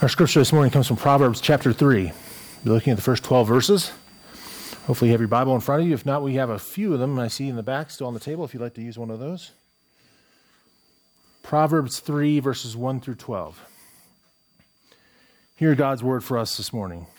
Our scripture this morning comes from Proverbs chapter 3. We're looking at the first 12 verses. Hopefully you have your Bible in front of you. If not, we have a few of them I see in the back still on the table if you'd like to use one of those. Proverbs 3 verses 1 through 12. Hear God's word for us this morning.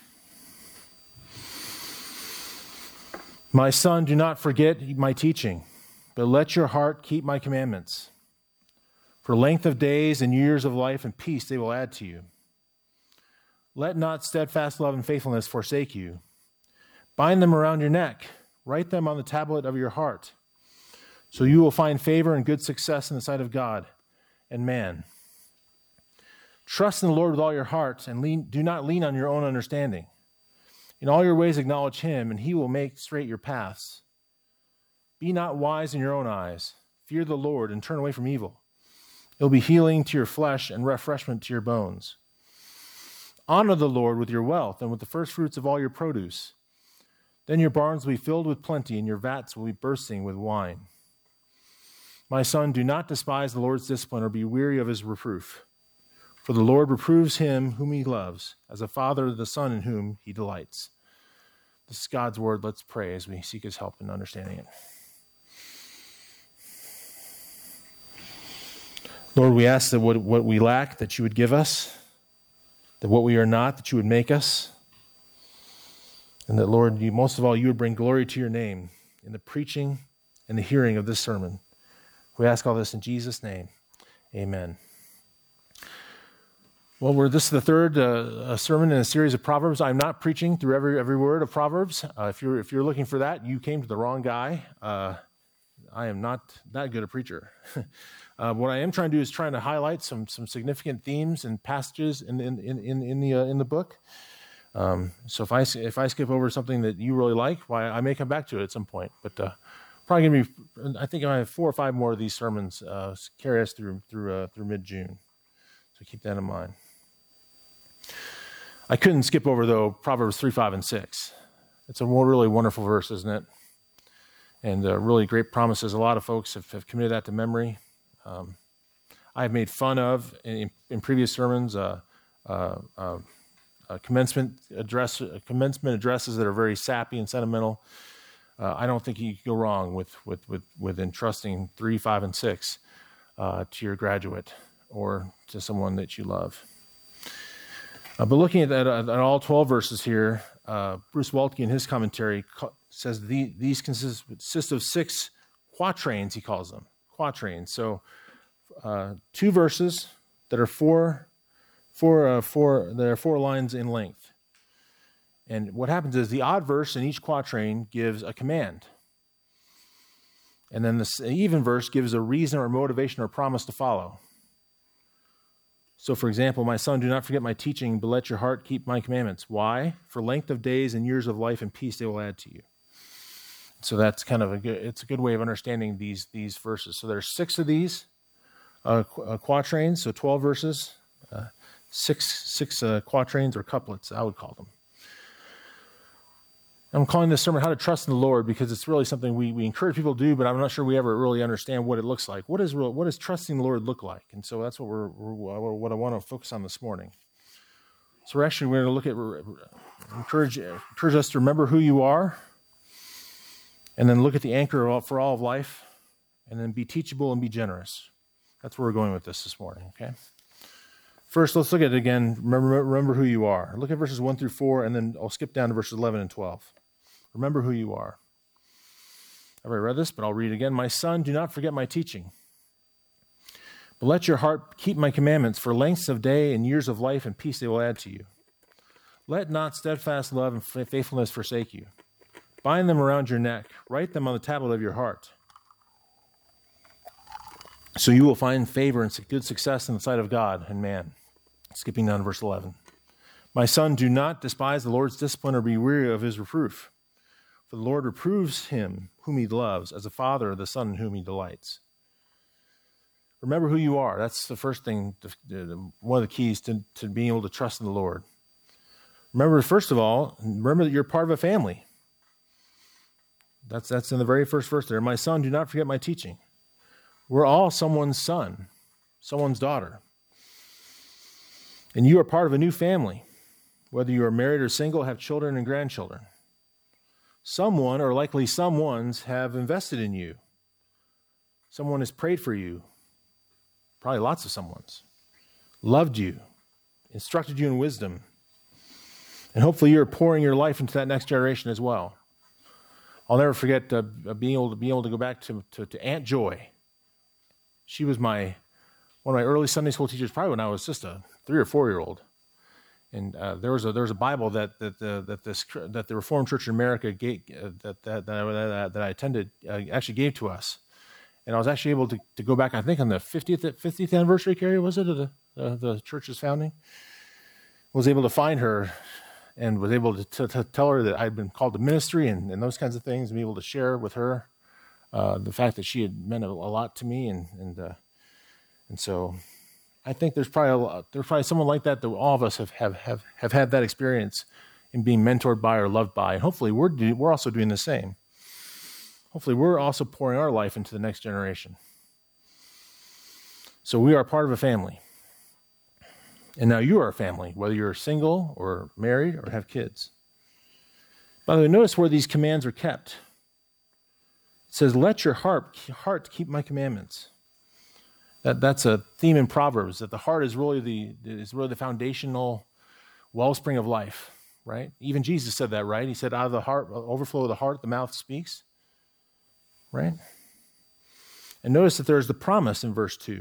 My son, do not forget my teaching, but let your heart keep my commandments. For length of days and years of life and peace they will add to you. Let not steadfast love and faithfulness forsake you. Bind them around your neck. Write them on the tablet of your heart. So you will find favor and good success in the sight of God and man. Trust in the Lord with all your heart and do not lean on your own understanding. In all your ways acknowledge him, and he will make straight your paths. Be not wise in your own eyes. Fear the Lord and turn away from evil. It will be healing to your flesh and refreshment to your bones. Honor the Lord with your wealth and with the first fruits of all your produce. Then your barns will be filled with plenty, and your vats will be bursting with wine. My son, do not despise the Lord's discipline or be weary of his reproof. For the Lord reproves him whom he loves, as a father the son in whom he delights. This is God's word. Let's pray as we seek his help in understanding it. Lord, we ask that what we lack, that you would give us, that what we are not, that you would make us, and that, Lord, most of all, you would bring glory to your name in the preaching and the hearing of this sermon. We ask all this in Jesus' name. Amen. Well, this is the third sermon in a series of Proverbs. I'm not preaching through every word of Proverbs. If you're looking for that, you came to the wrong guy. I am not that good a preacher. What I am trying to do is trying to highlight some significant themes and passages in the book. So if I skip over something that you really like, I may come back to it at some point. But probably going to be, I think I have 4 or 5 more of these sermons carry us through mid-June. So keep that in mind. I couldn't skip over, though, Proverbs 3, 5, and 6. It's a really wonderful verse, isn't it? And really great promises. A lot of folks have committed that to memory. I've made fun of, in previous sermons, commencement addresses that are very sappy and sentimental. I don't think you can go wrong with entrusting 3, 5, and 6 to your graduate or to someone that you love. But looking at all 12 verses here, Bruce Waltke in his commentary says these consist of 6 quatrains, he calls them. Quatrains. So 2 verses that are 4 lines in length. And what happens is the odd verse in each quatrain gives a command. And then the even verse gives a reason or motivation or promise to follow. So, for example, my son, do not forget my teaching, but let your heart keep my commandments. Why? For length of days and years of life and peace they will add to you. So that's kind of it's a good way of understanding these verses. So there's 6 of these quatrains, so 12 verses, 6 quatrains or couplets, I would call them. I'm calling this sermon How to Trust in the Lord because it's really something we encourage people to do, but I'm not sure we ever really understand what it looks like. What does trusting the Lord look like? And so that's what I want to focus on this morning. So we're going to look at, encourage us to remember who you are, and then look at the anchor for all of life, and then be teachable and be generous. That's where we're going with this morning, okay? First, let's look at it again. Remember who you are. Look at verses 1 through 4, and then I'll skip down to verses 11 and 12. Remember who you are. I've already read this, but I'll read it again. My son, do not forget my teaching, but let your heart keep my commandments. For lengths of day and years of life and peace they will add to you. Let not steadfast love and faithfulness forsake you. Bind them around your neck. Write them on the tablet of your heart. So you will find favor and good success in the sight of God and man. Skipping down to verse 11. My son, do not despise the Lord's discipline or be weary of his reproof. For the Lord reproves him whom he loves, as a father the son in whom he delights. Remember who you are. That's the first thing, one of the keys to being able to trust in the Lord. Remember, first of all, that you're part of a family. That's in the very first verse there. My son, do not forget my teaching. We're all someone's son, someone's daughter. And you are part of a new family, whether you are married or single, have children and grandchildren. Someone, or likely someones, have invested in you. Someone has prayed for you, probably lots of someones, loved you, instructed you in wisdom, and hopefully you're pouring your life into that next generation as well. I'll never forget being able to go back to Aunt Joy. She was one of my early Sunday school teachers, probably when I was just a 3 or 4 year old. And there was a Bible that the Reformed Church in America gave, that I attended actually gave to us. And I was actually able to go back, I think, on the 50th anniversary, Carrie, was it, of the church's founding? Was able to find her and was able to tell her that I'd been called to ministry and those kinds of things, and be able to share with her the fact that she had meant a lot to me. And so I think there's probably someone like that all of us have had that experience in being mentored by or loved by. And hopefully we're also doing the same. Hopefully we're also pouring our life into the next generation. So we are part of a family. And now you are a family, whether you're single or married or have kids. By the way, notice where these commands are kept. It says, let your heart keep my commandments. That's a theme in Proverbs, that the heart is really the foundational wellspring of life, right? Even Jesus said that, right? He said, out of the heart, overflow of the heart, the mouth speaks, right? And notice that there's the promise in verse 2.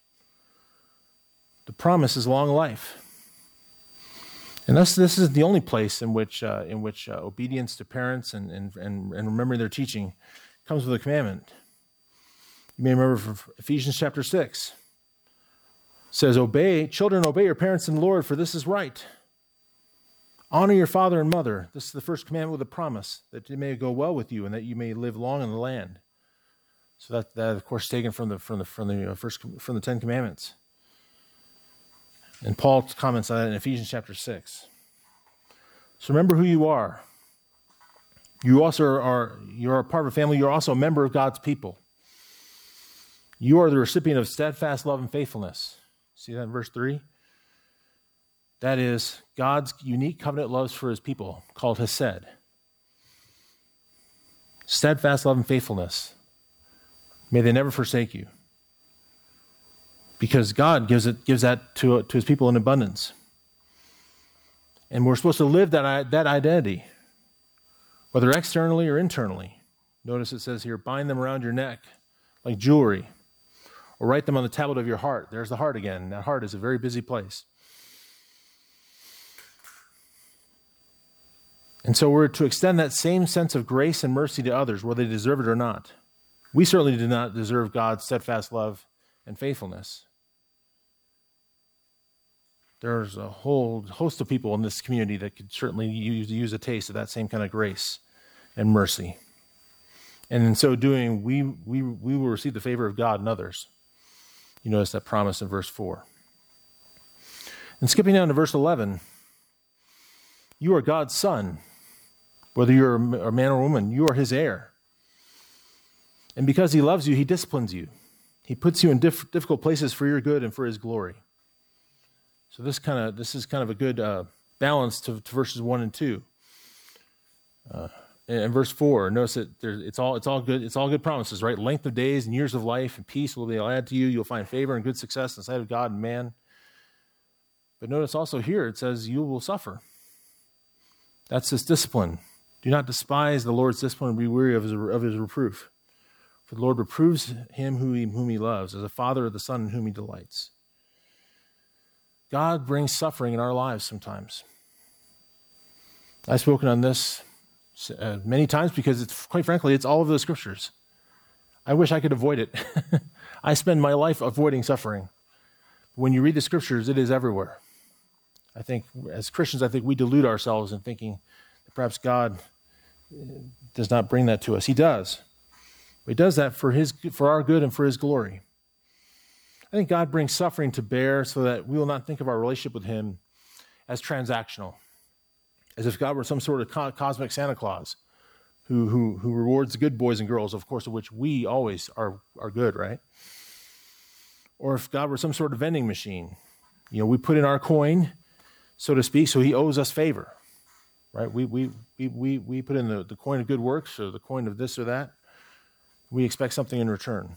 The promise is long life. And this is the only place in which obedience to parents and remembering their teaching comes with a commandment. You may remember from Ephesians chapter 6. It says, children, obey your parents in the Lord, for this is right. Honor your father and mother. This is the first commandment with a promise, that it may go well with you and that you may live long in the land. So that of course, taken from the Ten Commandments. And Paul comments on that in Ephesians chapter 6. So remember who you are. You're a part of a family. You're also a member of God's people. You are the recipient of steadfast love and faithfulness. See that in verse 3? That is God's unique covenant loves for his people, called Hesed. Steadfast love and faithfulness. May they never forsake you. Because God gives that to his people in abundance. And we're supposed to live that identity, whether externally or internally. Notice it says here, bind them around your neck like jewelry, or write them on the tablet of your heart. There's the heart again. That heart is a very busy place. And so we're to extend that same sense of grace and mercy to others, whether they deserve it or not. We certainly do not deserve God's steadfast love and faithfulness. There's a whole host of people in this community that could certainly use a taste of that same kind of grace and mercy. And in so doing, we will receive the favor of God and others. You notice that promise in verse 4. And skipping down to verse 11, you are God's son. Whether you're a man or a woman, you are his heir. And because he loves you, he disciplines you. He puts you in difficult places for your good and for his glory. So this is kind of a good balance to verses 1 and 2. And verse 4, notice that it's all good promises, right? Length of days and years of life and peace will they add to you. You'll find favor and good success in the sight of God and man. But notice also here it says you will suffer. That's his discipline. Do not despise the Lord's discipline and be weary of his reproof. For the Lord reproves him whom he loves, as a father of the son in whom he delights. God brings suffering in our lives sometimes. I've spoken on this many times because quite frankly, it's all over the scriptures. I wish I could avoid it. I spend my life avoiding suffering. When you read the scriptures, it is everywhere. I think as Christians, we delude ourselves in thinking that perhaps God does not bring that to us. He does. But he does that for our good and for his glory. I think God brings suffering to bear so that we will not think of our relationship with him as transactional, as if God were some sort of cosmic Santa Claus who rewards the good boys and girls, of course, of which we always are good, right? Or if God were some sort of vending machine We put in our coin, so to speak, so he owes us favor, right? We put in the coin of good works or the coin of this or that. We expect something in return.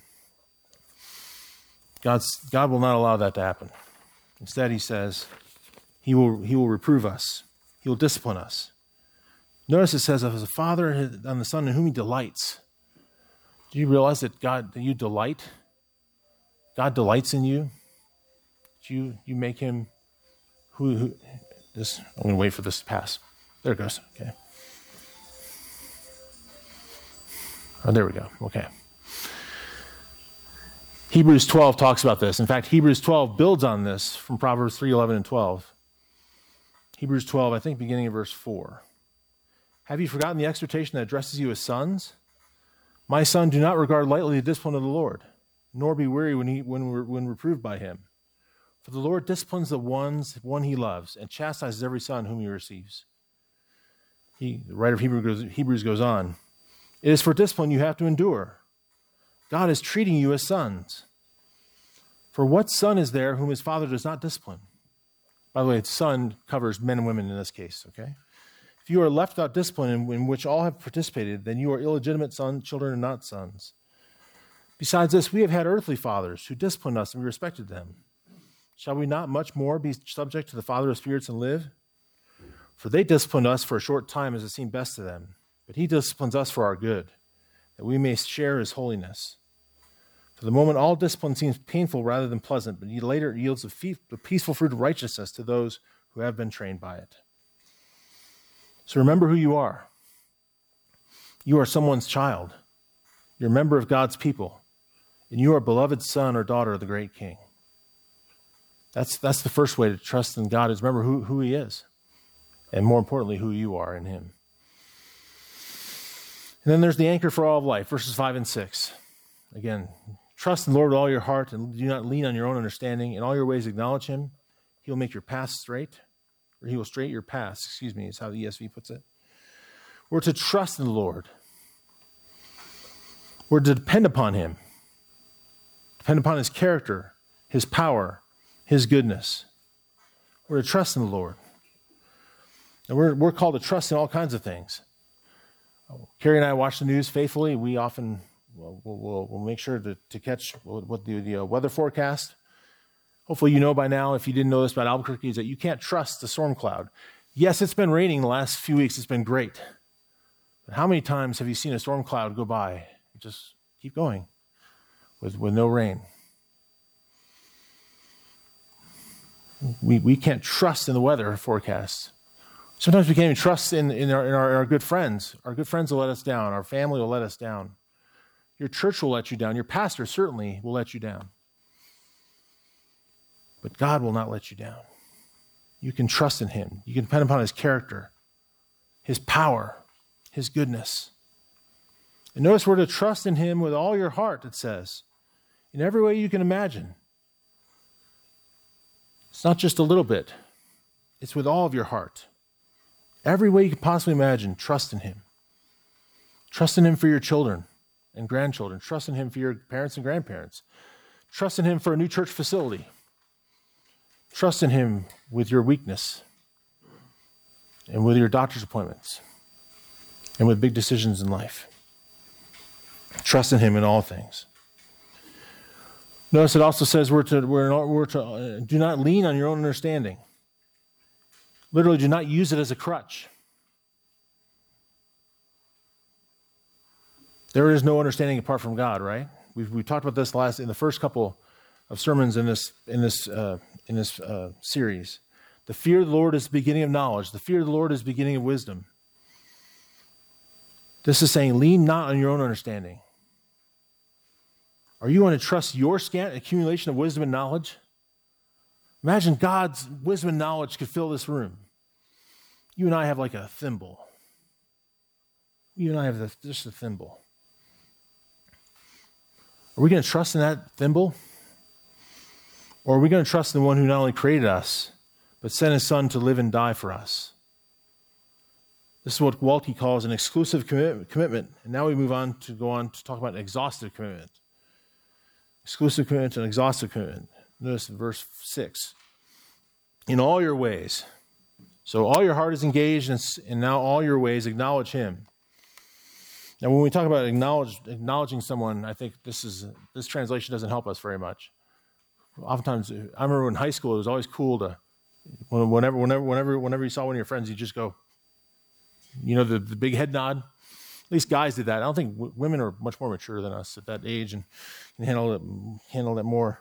God will not allow that to happen. Instead, he says, he will reprove us. He will discipline us. Notice it says, as a father on the son in whom he delights. Do you realize that you delight? God delights in you. You make him who this. I'm going to wait for this to pass. There it goes. Okay. Oh, there we go. Okay. Hebrews 12 talks about this. In fact, Hebrews 12 builds on this from Proverbs 3, 11, and 12. Hebrews 12, I think, beginning of verse 4. Have you forgotten the exhortation that addresses you as sons? My son, do not regard lightly the discipline of the Lord, nor be weary when reproved by him. For the Lord disciplines the one he loves, and chastises every son whom he receives. The writer of Hebrews goes on. It is for discipline you have to endure. God is treating you as sons. For what son is there whom his father does not discipline? By the way, son covers men and women in this case, okay? If you are left without discipline in which all have participated, then you are illegitimate children and not sons. Besides this, we have had earthly fathers who disciplined us and we respected them. Shall we not much more be subject to the Father of spirits and live? For they disciplined us for a short time as it seemed best to them, but he disciplines us for our good, that we may share his holiness. For the moment, all discipline seems painful rather than pleasant, but later it yields a peaceful fruit of righteousness to those who have been trained by it. So remember who you are. You are someone's child. You're a member of God's people, and you are a beloved son or daughter of the great King. That's the first way to trust in God, is remember who he is, and more importantly, who you are in him. And then there's the anchor for all of life, verses 5 and 6. Again, trust in the Lord with all your heart and do not lean on your own understanding. In all your ways acknowledge him. He will make your path straight, or he will straighten your paths, is how the ESV puts it. We're to trust in the Lord. We're to depend upon him. Depend upon his character, his power, his goodness. We're to trust in the Lord. And we're called to trust in all kinds of things. Carrie and I watch the news faithfully. We often we'll make sure to catch what the weather forecast. Hopefully you know by now, if you didn't know this about Albuquerque, is that you can't trust the storm cloud. Yes, it's been raining the last few weeks. It's been great. But how many times have you seen a storm cloud go by? Just keep going with no rain. We can't trust in the weather forecast. Sometimes we can't even trust in our good friends. Our good friends will let us down. Our family will let us down. Your church will let you down. Your pastor certainly will let you down. But God will not let you down. You can trust in him. You can depend upon his character, his power, his goodness. And notice we're to trust in him with all your heart, it says, in every way you can imagine. It's not just a little bit. It's with all of your heart. Every way you can possibly imagine, trust in him. Trust in him for your children and grandchildren. Trust in him for your parents and grandparents. Trust in him for a new church facility. Trust in him with your weakness and with your doctor's appointments and with big decisions in life. Trust in him in all things. Notice it also says we're to do not lean on your own understanding. Literally, do not use it as a crutch. There is no understanding apart from God, right? We've talked about this in the first couple of sermons in this series. The fear of the Lord is the beginning of knowledge. The fear of the Lord is the beginning of wisdom. This is saying, lean not on your own understanding. Are you going to trust your scant accumulation of wisdom and knowledge? Imagine God's wisdom and knowledge could fill this room. You and I have like a thimble. You and I have just a thimble. Are we going to trust in that thimble? Or are we going to trust in the one who not only created us, but sent his son to live and die for us? This is what Waltke calls an exclusive commitment. And now we move on to talk about an exhaustive commitment. Exclusive commitment and exhaustive commitment. Notice in verse 6. in all your ways. So all your heart is engaged, and now all your ways acknowledge him. Now, when we talk about acknowledging someone, I think this translation doesn't help us very much. Oftentimes, I remember in high school, it was always cool to, whenever you saw one of your friends, you just go, the big head nod. At least guys did that. I don't think women are much more mature than us at that age and can handle it more.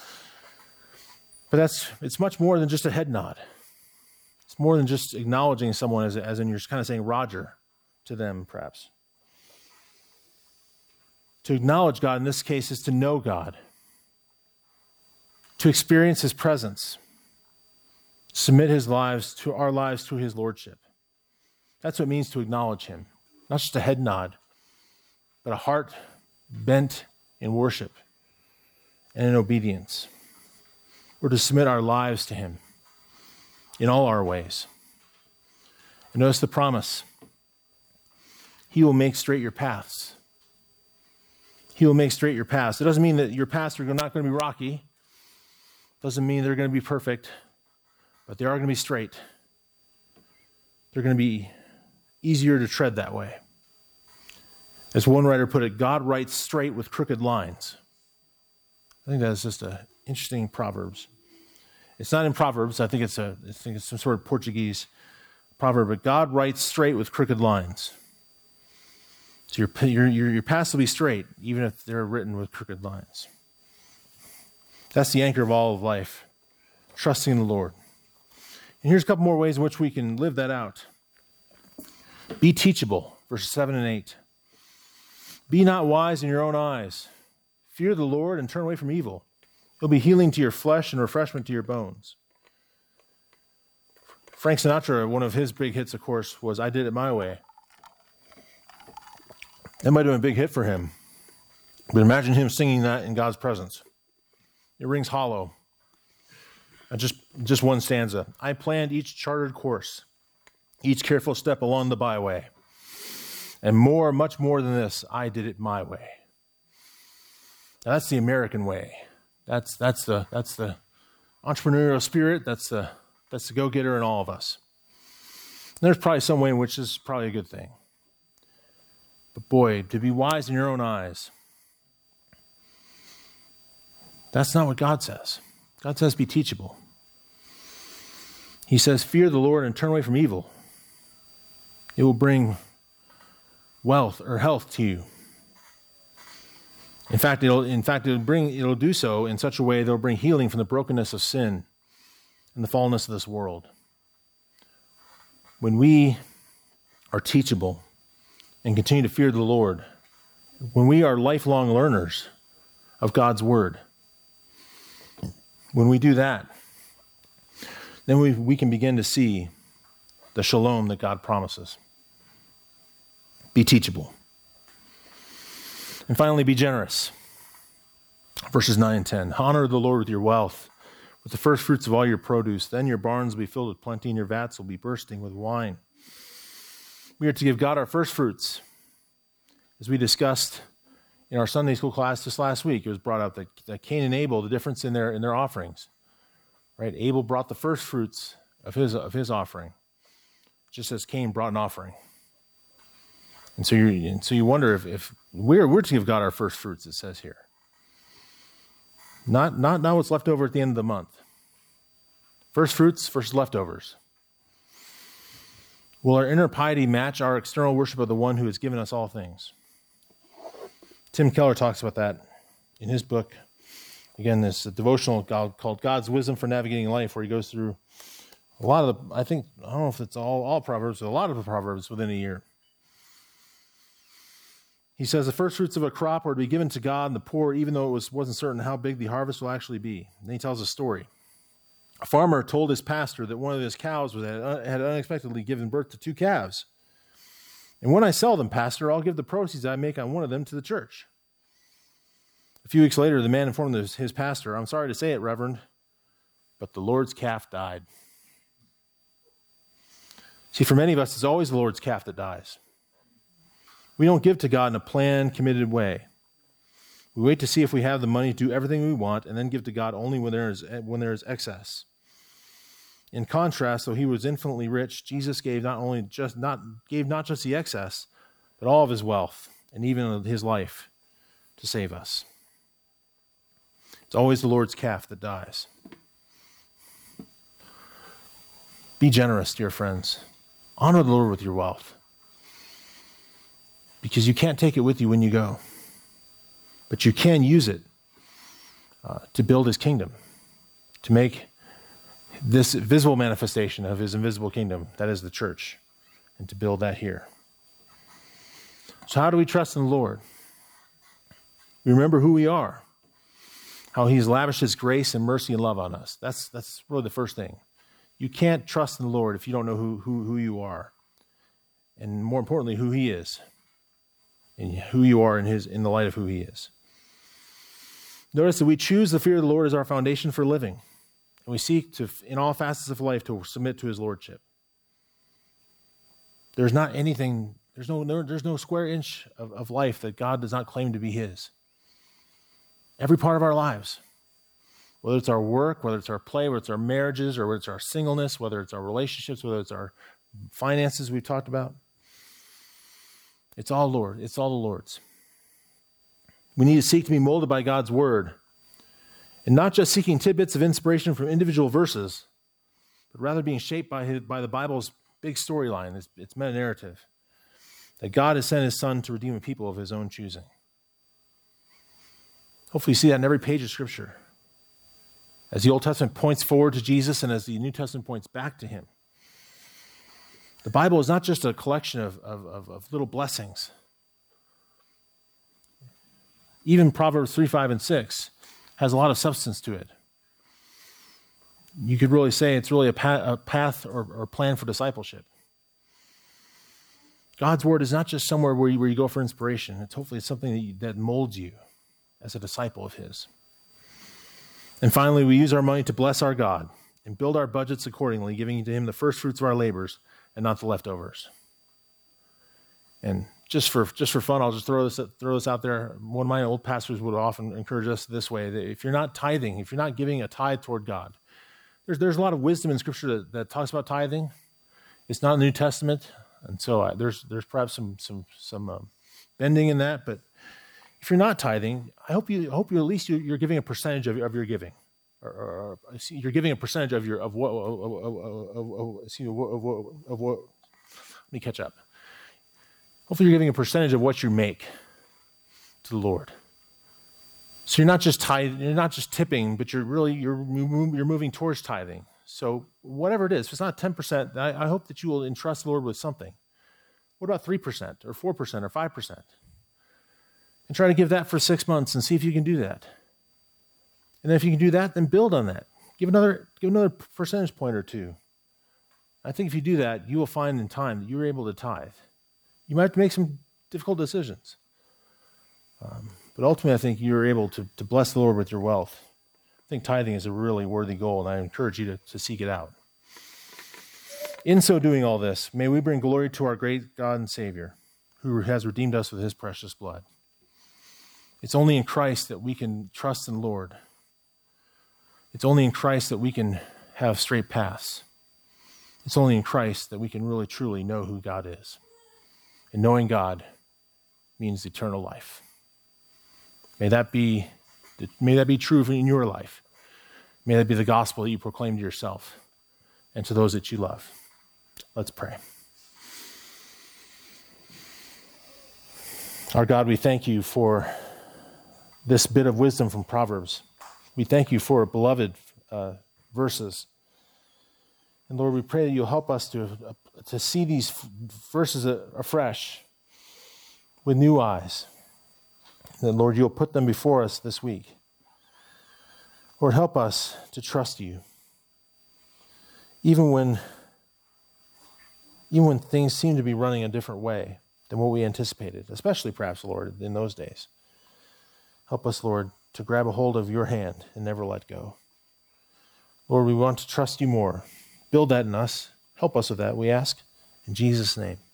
But it's much more than just a head nod. It's more than just acknowledging someone as in you're kind of saying Roger to them, perhaps. To acknowledge God in this case is to know God, to experience his presence, submit our lives to his lordship. That's what it means to acknowledge him. Not just a head nod, but a heart bent in worship and in obedience. We're to submit our lives to him in all our ways. And notice the promise. He will make straight your paths. He will make straight your paths. It doesn't mean that your paths are not going to be rocky. It doesn't mean they're going to be perfect, but they are going to be straight. They're going to be easier to tread that way. As one writer put it, God writes straight with crooked lines. I think that's just an interesting Proverbs. It's not in Proverbs. I think it's some sort of Portuguese proverb. But God writes straight with crooked lines. So your paths will be straight, even if they're written with crooked lines. That's the anchor of all of life, trusting in the Lord. And here's a couple more ways in which we can live that out. Be teachable, verses 7 and 8. Be not wise in your own eyes. Fear the Lord and turn away from evil. It'll be healing to your flesh and refreshment to your bones. Frank Sinatra, one of his big hits, of course, was I Did It My Way. That might have been a big hit for him. But imagine him singing that in God's presence. It rings hollow. Just one stanza. I planned each chartered course, each careful step along the byway. And much more than this, I did it my way. Now, that's the American way. That's the entrepreneurial spirit. That's the go-getter in all of us. And there's probably some way in which this is probably a good thing. But boy, to be wise in your own eyes, that's not what God says. God says be teachable. He says, fear the Lord and turn away from evil. It will bring wealth or health to you. In fact, it'll do so in such a way that it'll bring healing from the brokenness of sin and the fallenness of this world. When we are teachable and continue to fear the Lord, when we are lifelong learners of God's word, when we do that, then we can begin to see the shalom that God promises. Be teachable. And finally, be generous. Verses 9 and 10. Honor the Lord with your wealth, with the first fruits of all your produce. Then your barns will be filled with plenty, and your vats will be bursting with wine. We are to give God our first fruits. As we discussed in our Sunday school class just last week, it was brought up that Cain and Abel, the difference in their offerings. Right? Abel brought the first fruits of his offering, just as Cain brought an offering. And so you wonder if we're to give God our first fruits, it says here. Not what's left over at the end of the month. First fruits versus leftovers. Will our inner piety match our external worship of the one who has given us all things? Tim Keller talks about that in his book. Again, this devotional called God's Wisdom for Navigating Life, where he goes through a lot of I don't know if it's all Proverbs, but a lot of the Proverbs within a year. He says the first fruits of a crop are to be given to God and the poor, even though it wasn't certain how big the harvest will actually be. And then he tells a story. A farmer told his pastor that one of his cows had unexpectedly given birth to 2 calves. And when I sell them, pastor, I'll give the proceeds I make on one of them to the church. A few weeks later, the man informed his pastor, I'm sorry to say it, Reverend, but the Lord's calf died. See, for many of us, it's always the Lord's calf that dies. We don't give to God in a planned, committed way. We wait to see if we have the money to do everything we want and then give to God only when there is excess. In contrast, though he was infinitely rich, Jesus gave not just the excess, but all of his wealth and even his life to save us. It's always the Lord's calf that dies. Be generous, dear friends. Honor the Lord with your wealth, because you can't take it with you when you go, but you can use it to build his kingdom, to make this visible manifestation of his invisible kingdom, that is the church, and to build that here. So how do we trust in the Lord? We remember who we are, how he's lavished his grace and mercy and love on us. That's really the first thing. You can't trust in the Lord if you don't know who you are, and more importantly, who he is, and who you are in the light of who he is. Notice that we choose the fear of the Lord as our foundation for living, and we seek to, in all facets of life, to submit to his lordship. There's no square inch of life that God does not claim to be his. Every part of our lives, whether it's our work, whether it's our play, whether it's our marriages, or whether it's our singleness, whether it's our relationships, whether it's our finances we've talked about, it's all Lord. It's all the Lord's. We need to seek to be molded by God's word, and not just seeking tidbits of inspiration from individual verses, but rather being shaped by the Bible's big storyline, its meta-narrative, that God has sent his Son to redeem a people of his own choosing. Hopefully you see that in every page of Scripture. As the Old Testament points forward to Jesus and as the New Testament points back to him. The Bible is not just a collection of little blessings. Even Proverbs 3, 5, and 6 has a lot of substance to it. You could really say it's really a path or plan for discipleship. God's word is not just somewhere where you go for inspiration. It's hopefully something that molds you as a disciple of his. And finally, we use our money to bless our God and build our budgets accordingly, giving to him the first fruits of our labors and not the leftovers. And just for fun, I'll just throw this out there. One of my old pastors would often encourage us this way: that if you're not tithing, if you're not giving a tithe toward God, there's a lot of wisdom in Scripture that talks about tithing. It's not in the New Testament, and so there's perhaps some bending in that. But if you're not tithing, I hope you at least you're giving a percentage of your giving, or you're giving a percentage of what. Let me catch up. Hopefully, you're giving a percentage of what you make to the Lord. So you're not just tithing, you're not just tipping, but you're moving towards tithing. So whatever it is, if it's not 10%, I hope that you will entrust the Lord with something. What about 3% or 4% or 5%? And try to give that for 6 months and see if you can do that. And then if you can do that, then build on that. Give another percentage point or two. I think if you do that, you will find in time that you're able to tithe. You might have to make some difficult decisions. But ultimately, I think you're able to bless the Lord with your wealth. I think tithing is a really worthy goal, and I encourage you to seek it out. In so doing all this, may we bring glory to our great God and Savior, who has redeemed us with his precious blood. It's only in Christ that we can trust in the Lord. It's only in Christ that we can have straight paths. It's only in Christ that we can really, truly know who God is. And knowing God means eternal life. May that be true in your life. May that be the gospel that you proclaim to yourself and to those that you love. Let's pray. Our God, we thank you for this bit of wisdom from Proverbs. We thank you for beloved verses. And Lord, we pray that you'll help us to see these verses afresh with new eyes. And Lord, you'll put them before us this week. Lord, help us to trust you. Even when things seem to be running a different way than what we anticipated, especially perhaps, Lord, in those days. Help us, Lord, to grab a hold of your hand and never let go. Lord, we want to trust you more. Build that in us. Help us with that, we ask. In Jesus' name.